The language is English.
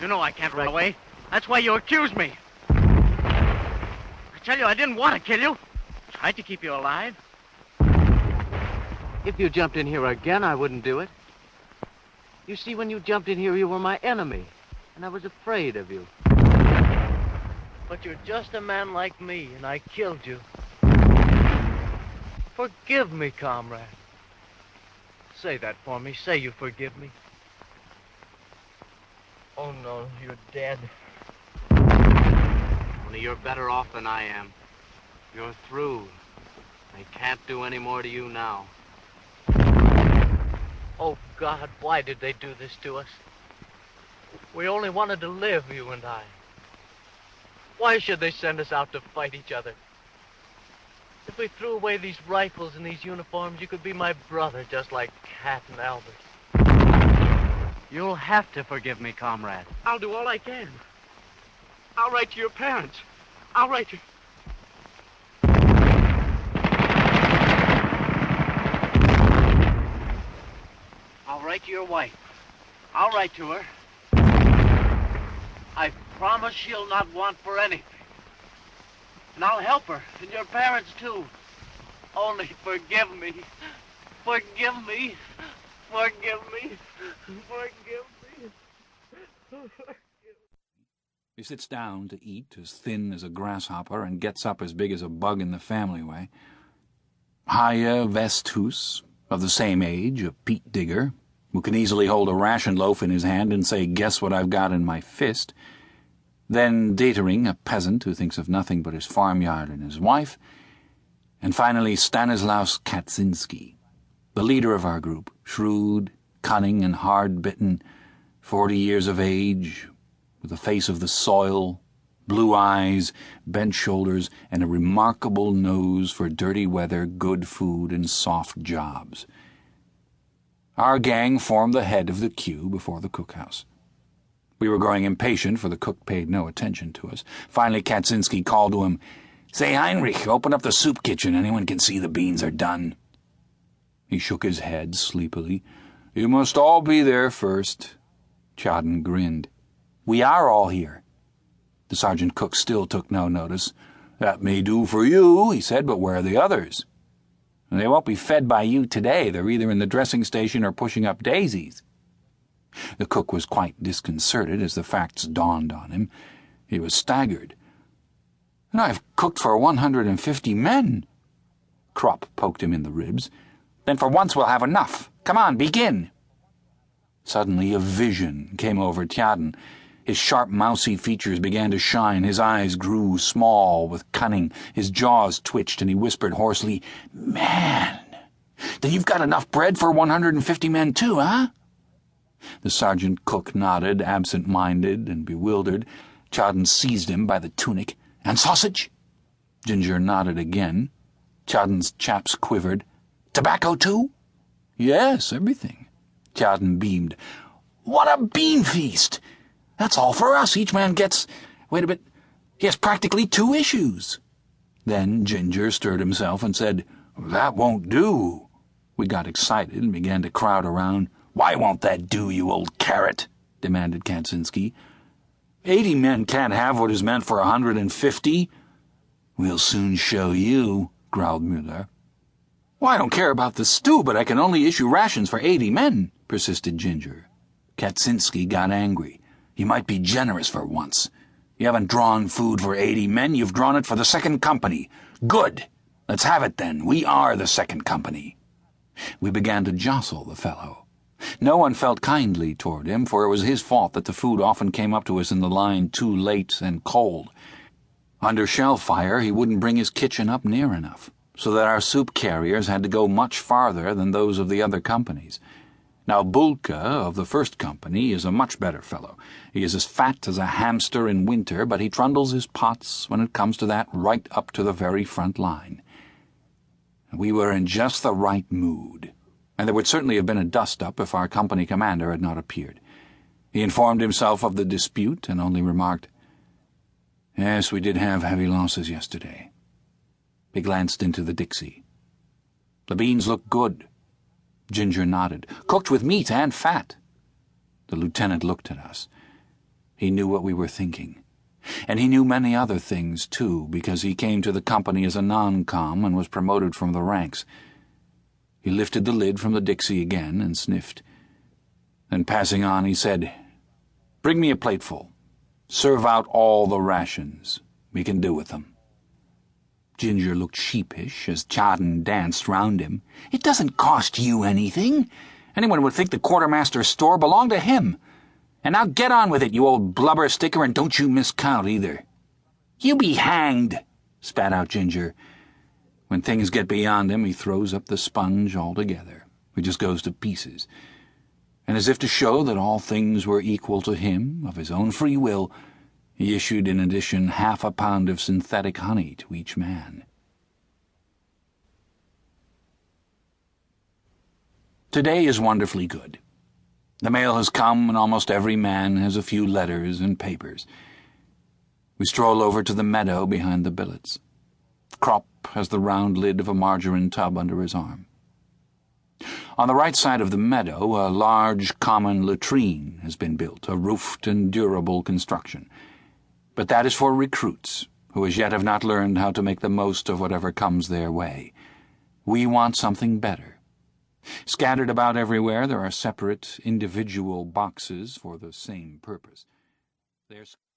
know I can't run away. That's why you accuse me. I tell you, I didn't want to kill you. Tried to keep you alive. If you jumped in here again, I wouldn't do it. You see, when you jumped in here, you were my enemy, and I was afraid of you. But you're just a man like me, and I killed you. Forgive me, comrade. Say that for me. Say you forgive me. Oh, no, you're dead. Only you're better off than I am. You're through. They can't do any more to you now. Oh, God, why did they do this to us? We only wanted to live, you and I. Why should they send us out to fight each other? If we threw away these rifles and these uniforms, you could be my brother, just like Cat and Albert. You'll have to forgive me, comrade. I'll do all I can. I'll write to your parents. I'll write to... I'll write to your wife. I'll write to her. I promise she'll not want for anything. And I'll help her, and your parents too. Only forgive me. Forgive me. Forgive me. Forgive me. He sits down to eat, as thin as a grasshopper, and gets up as big as a bug in the family way. Haya Vesthus, of the same age, a peat digger, who can easily hold a ration loaf in his hand and say, "Guess what I've got in my fist." Then Datering, a peasant who thinks of nothing but his farmyard and his wife. And finally Stanislaus Kaczynski, the leader of our group, shrewd, cunning, and hard-bitten, 40 years of age, with a face of the soil, blue eyes, bent shoulders, and a remarkable nose for dirty weather, good food, and soft jobs. Our gang formed the head of the queue before the cookhouse. We were growing impatient, for the cook paid no attention to us. Finally, Kaczynski called to him, "Say, Heinrich, open up the soup kitchen. Anyone can see the beans are done." He shook his head sleepily. "You must all be there first." Tjaden grinned. "We are all here." The sergeant cook still took no notice. "That may do for you," he said, "but where are the others?" "They won't be fed by you today. They're either in the dressing station or pushing up daisies." The cook was quite disconcerted as the facts dawned on him. He was staggered. "And I've cooked for 150 men." Krupp poked him in the ribs. "Then for once we'll have enough. Come on, begin." Suddenly a vision came over Tjaden. His sharp, mousy features began to shine, his eyes grew small with cunning, his jaws twitched, and he whispered hoarsely, "Man, then you've got enough bread for 150 men too, huh?" The sergeant cook nodded, absent-minded and bewildered. Tjaden seized him by the tunic. "And sausage?" Ginger nodded again. Tjaden's chaps quivered. "Tobacco too?" "Yes, everything." Tjaden beamed. "What a bean feast! That's all for us. Each man gets... Wait a bit. He has practically 2 issues." Then Ginger stirred himself and said, "That won't do." We got excited and began to crowd around. "Why won't that do, you old carrot?" demanded Kaczynski. 80 men can't have what is meant for 150. "We'll soon show you," growled Müller. "Well, I don't care about the stew, but I can only issue rations for 80 men, persisted Ginger. Kaczynski got angry. "You might be generous for once. You haven't drawn food for 80 men, you've drawn it for the 2nd Company. Good! Let's have it then. We are the 2nd Company." We began to jostle the fellow. No one felt kindly toward him, for it was his fault that the food often came up to us in the line too late and cold. Under shell fire, he wouldn't bring his kitchen up near enough, so that our soup carriers had to go much farther than those of the other companies. Now, Bulka, of the 1st Company, is a much better fellow. He is as fat as a hamster in winter, but he trundles his pots, when it comes to that, right up to the very front line. We were in just the right mood, and there would certainly have been a dust-up if our company commander had not appeared. He informed himself of the dispute and only remarked, "Yes, we did have heavy losses yesterday." He glanced into the Dixie. "The beans look good." Ginger nodded. "Cooked with meat and fat." The lieutenant looked at us. He knew what we were thinking. And he knew many other things, too, because he came to the company as a non-com and was promoted from the ranks. He lifted the lid from the Dixie again and sniffed. Then, passing on, he said, "Bring me a plateful. Serve out all the rations. We can do with them." Ginger looked sheepish as Chadden danced round him. "It doesn't cost you anything. Anyone would think the quartermaster's store belonged to him. And now get on with it, you old blubber sticker, and don't you miscount either." "You be hanged," spat out Ginger. When things get beyond him, he throws up the sponge altogether. It just goes to pieces. And as if to show that all things were equal to him, of his own free will, he issued in addition 1/2 pound of synthetic honey to each man. Today is wonderfully good. The mail has come, and almost every man has a few letters and papers. We stroll over to the meadow behind the billets. Kropp has the round lid of a margarine tub under his arm. On the right side of the meadow, a large common latrine has been built, a roofed and durable construction. But that is for recruits, who as yet have not learned how to make the most of whatever comes their way. We want something better. Scattered about everywhere, there are separate, individual boxes for the same purpose. There's